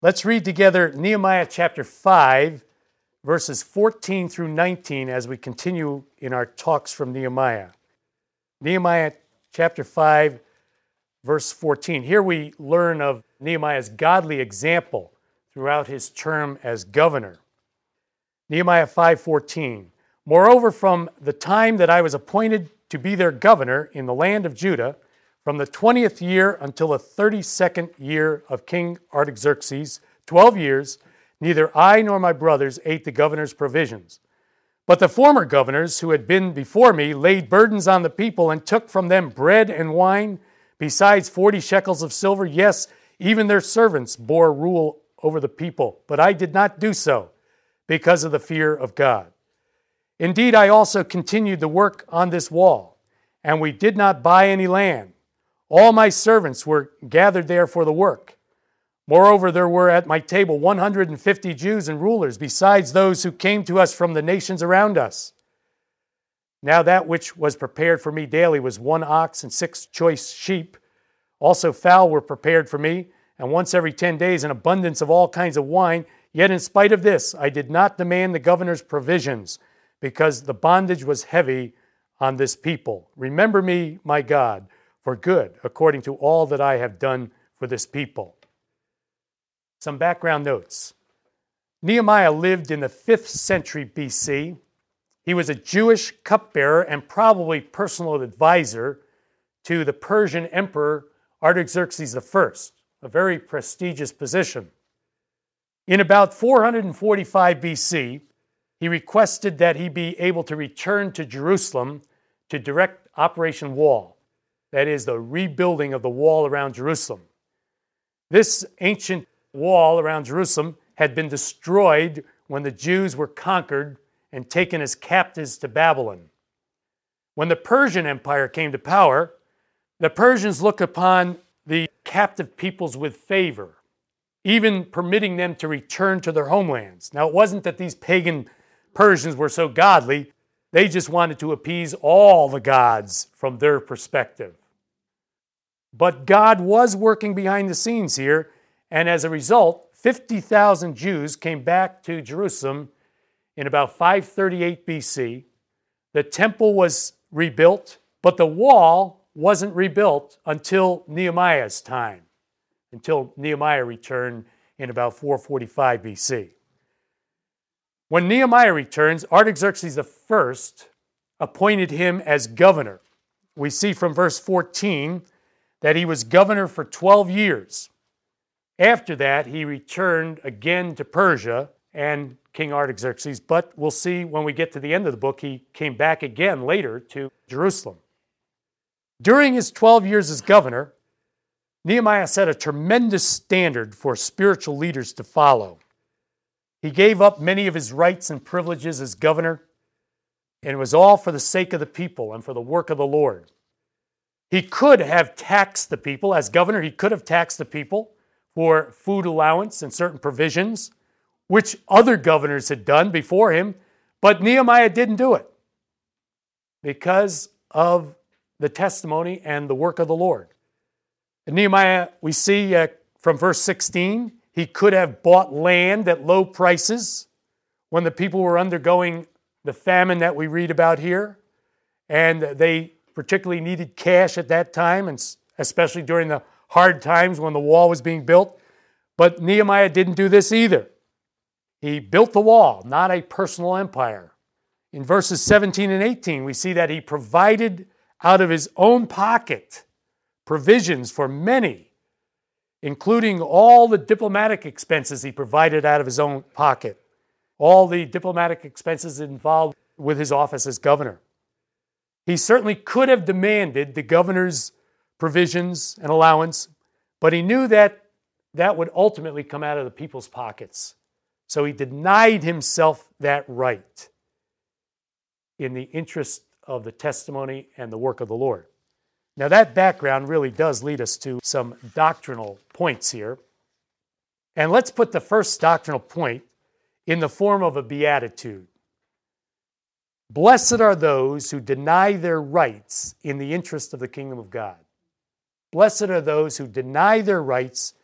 Let's read together Nehemiah chapter 5, verses 14 through 19 as we continue in our talks from Nehemiah. Nehemiah chapter 5, verse 14. Here we learn of Nehemiah's godly example throughout his term as governor. Nehemiah 5:14. Moreover, from the time that I was appointed to be their governor in the land of Judah, from the 20th year until the 32nd year of King Artaxerxes, 12 years, neither I nor my brothers ate the governor's provisions. But the former governors who had been before me laid burdens on the people and took from them bread and wine, besides 40 shekels of silver. Yes, even their servants bore rule over the people. But I did not do so because of the fear of God. Indeed, I also continued the work on this wall, and we did not buy any land. All my servants were gathered there for the work. Moreover, there were at my table 150 Jews and rulers, besides those who came to us from the nations around us. Now that which was prepared for me daily was 1 ox and 6 choice sheep. Also fowl were prepared for me, and once every 10 days an abundance of all kinds of wine. Yet in spite of this, I did not demand the governor's provisions, because the bondage was heavy on this people. Remember me, my God, for good, according to all that I have done for this people. Some background notes. Nehemiah lived in the 5th century BC. He was a Jewish cupbearer and probably personal advisor to the Persian Emperor Artaxerxes I, a very prestigious position. In about 445 BC, he requested that he be able to return to Jerusalem to direct Operation Wall, that is, the rebuilding of the wall around Jerusalem. This ancient wall around Jerusalem had been destroyed when the Jews were conquered and taken as captives to Babylon. When the Persian Empire came to power, the Persians looked upon the captive peoples with favor, even permitting them to return to their homelands. Now, it wasn't that these pagan Persians were so godly, they just wanted to appease all the gods from their perspective. But God was working behind the scenes here, and as a result, 50,000 Jews came back to Jerusalem in about 538 BC. The temple was rebuilt, but the wall wasn't rebuilt until Nehemiah's time, until Nehemiah returned in about 445 BC. When Nehemiah returns, Artaxerxes I appointed him as governor. We see from verse 14 that he was governor for 12 years. After that, he returned again to Persia and King Artaxerxes, but we'll see when we get to the end of the book, he came back again later to Jerusalem. During his 12 years as governor, Nehemiah set a tremendous standard for spiritual leaders to follow. He gave up many of his rights and privileges as governor, and it was all for the sake of the people and for the work of the Lord. He could have taxed the people. As governor, he could have taxed the people for food allowance and certain provisions, which other governors had done before him, but Nehemiah didn't do it because of the testimony and the work of the Lord. In Nehemiah, we see from verse 16, he could have bought land at low prices when the people were undergoing the famine that we read about here, and they particularly needed cash at that time, and especially during the hard times when the wall was being built. But Nehemiah didn't do this either. He built the wall, not a personal empire. In verses 17 and 18, we see that he provided out of his own pocket provisions for many, including all the diplomatic expenses he provided out of his own pocket, all the diplomatic expenses involved with his office as governor. He certainly could have demanded the governor's provisions and allowance, but he knew that that would ultimately come out of the people's pockets. So he denied himself that right in the interest of the testimony and the work of the Lord. Now that background really does lead us to some doctrinal points here. And let's put the first doctrinal point in the form of a beatitude. Blessed are those who deny their rights in the interest of the kingdom of God. Blessed are those who deny their rights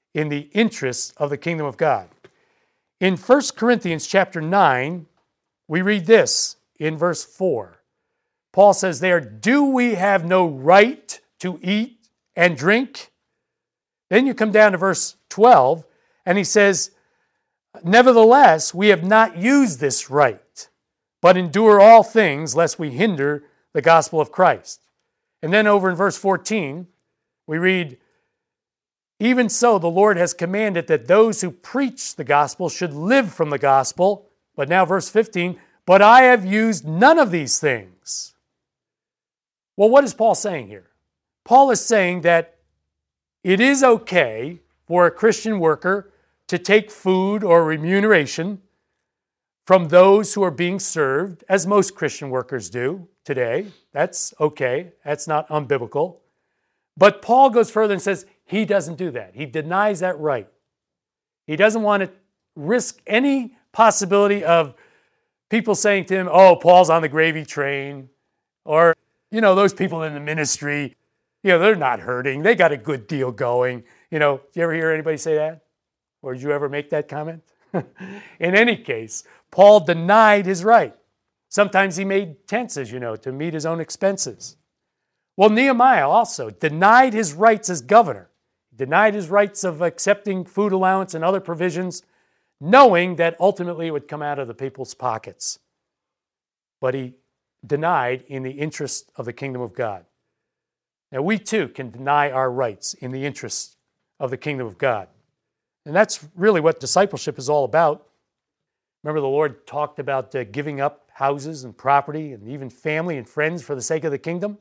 in the interests of the kingdom of God. In 1 Corinthians chapter 9, we read this in verse 4. Paul says there, "Do we have no right to eat and drink?" Then you come down to verse 12, and he says, "Nevertheless, we have not used this right, but endure all things, lest we hinder the gospel of Christ." And then over in verse 14, we read, "Even so, the Lord has commanded that those who preach the gospel should live from the gospel." But now verse 15, "But I have used none of these things." Well, what is Paul saying here? Paul is saying that it is okay for a Christian worker to take food or remuneration from those who are being served, as most Christian workers do today. That's okay. That's not unbiblical. But Paul goes further and says he doesn't do that. He denies that right. He doesn't want to risk any possibility of people saying to him, "Oh, Paul's on the gravy train," or, those people in the ministry, they're not hurting. They got a good deal going. Did you ever hear anybody say that? Or did you ever make that comment? In any case, Paul denied his right. Sometimes he made tents, as you know, to meet his own expenses. Well, Nehemiah also denied his rights as governor. He denied his rights of accepting food allowance and other provisions, knowing that ultimately it would come out of the people's pockets. But he denied in the interest of the kingdom of God. Now, we too can deny our rights in the interest of the kingdom of God. And that's really what discipleship is all about. Remember, the Lord talked about giving up houses and property and even family and friends for the sake of the kingdom.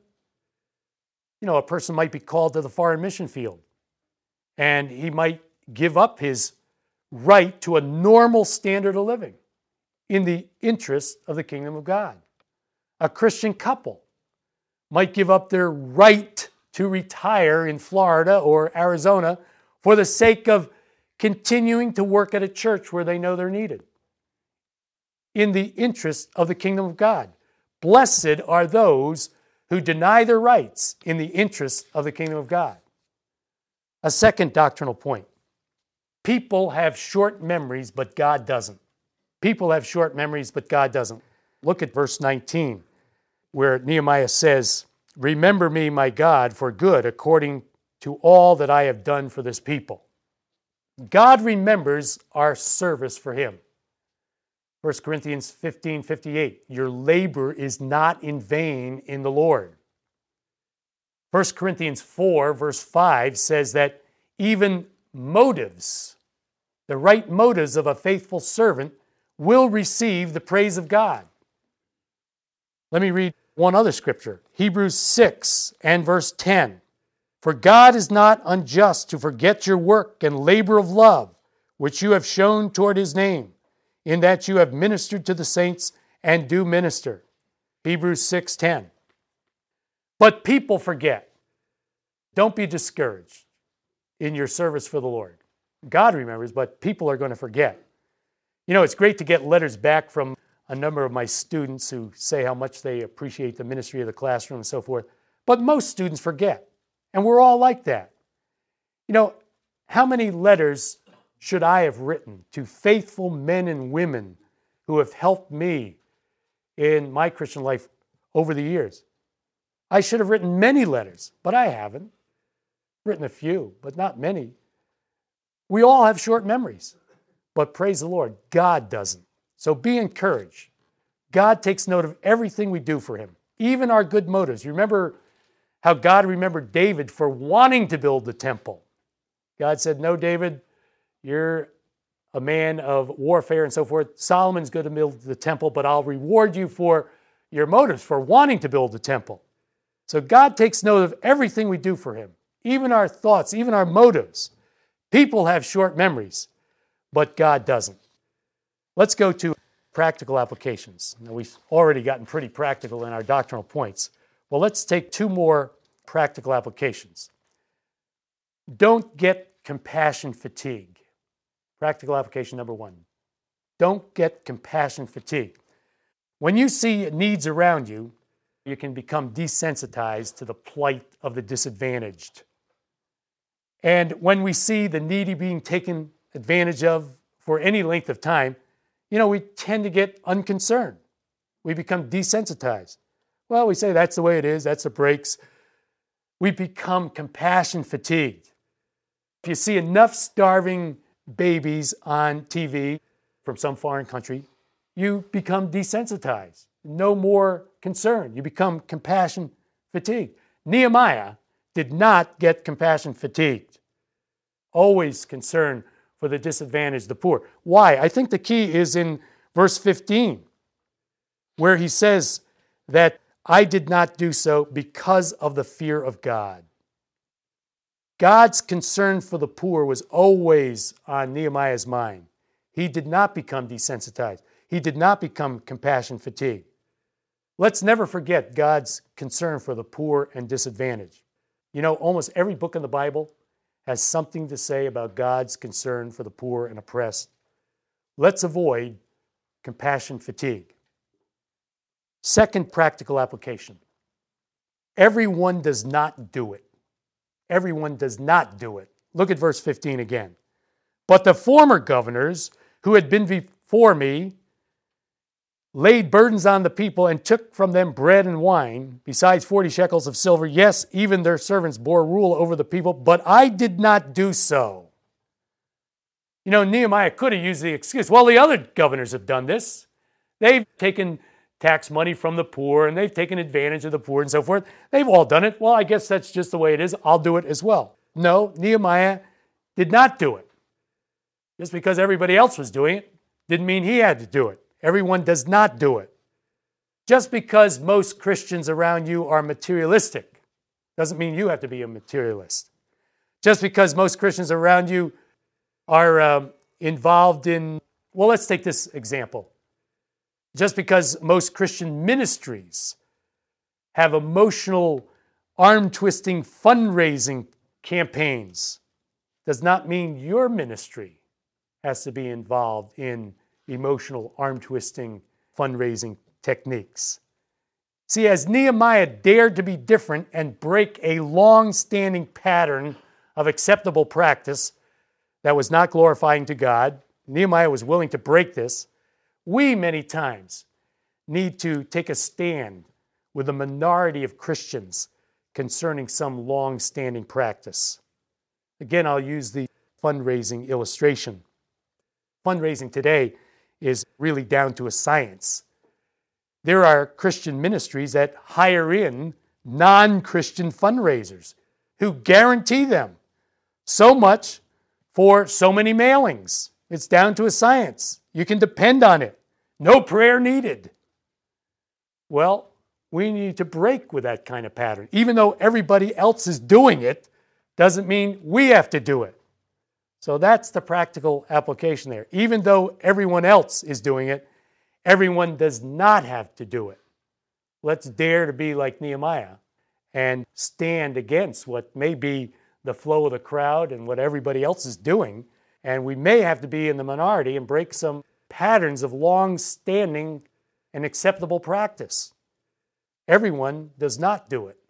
A person might be called to the foreign mission field, and he might give up his right to a normal standard of living in the interest of the kingdom of God. A Christian couple might give up their right to retire in Florida or Arizona for the sake of continuing to work at a church where they know they're needed in the interest of the kingdom of God. Blessed are those who deny their rights in the interest of the kingdom of God. A second doctrinal point. People have short memories, but God doesn't. People have short memories, but God doesn't. Look at verse 19, where Nehemiah says, "Remember me, my God, for good, according to all that I have done for this people." God remembers our service for him. 1 Corinthians 15:58, "Your labor is not in vain in the Lord." 1 Corinthians 4, verse 5 says that even motives, the right motives of a faithful servant, will receive the praise of God. Let me read one other scripture, Hebrews 6 and verse 10. "For God is not unjust to forget your work and labor of love, which you have shown toward his name, in that you have ministered to the saints and do minister." Hebrews 6:10. But people forget. Don't be discouraged in your service for the Lord. God remembers, but people are going to forget. It's great to get letters back from a number of my students who say how much they appreciate the ministry of the classroom and so forth. But most students forget, and we're all like that. How many letters should I have written to faithful men and women who have helped me in my Christian life over the years? I should have written many letters, but I haven't. Written a few, but not many. We all have short memories, but praise the Lord, God doesn't. So be encouraged. God takes note of everything we do for him, even our good motives. You remember how God remembered David for wanting to build the temple. God said, "No, David, you're a man of warfare and so forth. Solomon's going to build the temple, but I'll reward you for your motives, for wanting to build the temple." So God takes note of everything we do for him, even our thoughts, even our motives. People have short memories, but God doesn't. Let's go to practical applications. Now, we've already gotten pretty practical in our doctrinal points. Well, let's take two more practical applications. Don't get compassion fatigue. Practical application number one. Don't get compassion fatigue. When you see needs around you, you can become desensitized to the plight of the disadvantaged. And when we see the needy being taken advantage of for any length of time, we tend to get unconcerned. We become desensitized. Well, we say that's the way it is, that's the breaks. We become compassion fatigued. If you see enough starving babies on TV from some foreign country, you become desensitized. No more concern. You become compassion fatigued. Nehemiah did not get compassion fatigued. Always concerned for the disadvantaged, the poor. Why? I think the key is in verse 15, where he says that I did not do so because of the fear of God. God's concern for the poor was always on Nehemiah's mind. He did not become desensitized. He did not become compassion fatigued. Let's never forget God's concern for the poor and disadvantaged. Almost every book in the Bible has something to say about God's concern for the poor and oppressed. Let's avoid compassion fatigue. Second practical application. Everyone does not do it. Everyone does not do it. Look at verse 15 again. But the former governors who had been before me laid burdens on the people and took from them bread and wine, besides 40 shekels of silver. Yes, even their servants bore rule over the people, but I did not do so. Nehemiah could have used the excuse, well, the other governors have done this. They've taken tax money from the poor, and they've taken advantage of the poor and so forth. They've all done it. Well, I guess that's just the way it is. I'll do it as well. No, Nehemiah did not do it. Just because everybody else was doing it didn't mean he had to do it. Everyone does not do it. Just because most Christians around you are materialistic doesn't mean you have to be a materialist. Just because most Christians around you are involved in, well, let's take this example. Just because most Christian ministries have emotional, arm-twisting fundraising campaigns does not mean your ministry has to be involved in emotional, arm-twisting fundraising techniques. See, as Nehemiah dared to be different and break a long-standing pattern of acceptable practice that was not glorifying to God, Nehemiah was willing to break this. We, many times, need to take a stand with a minority of Christians concerning some long-standing practice. Again, I'll use the fundraising illustration. Fundraising today is really down to a science. There are Christian ministries that hire in non-Christian fundraisers who guarantee them so much for so many mailings. It's down to a science. You can depend on it. No prayer needed. Well, we need to break with that kind of pattern. Even though everybody else is doing it, doesn't mean we have to do it. So that's the practical application there. Even though everyone else is doing it, everyone does not have to do it. Let's dare to be like Nehemiah and stand against what may be the flow of the crowd and what everybody else is doing. And we may have to be in the minority and break some patterns of long-standing and acceptable practice. Everyone does not do it.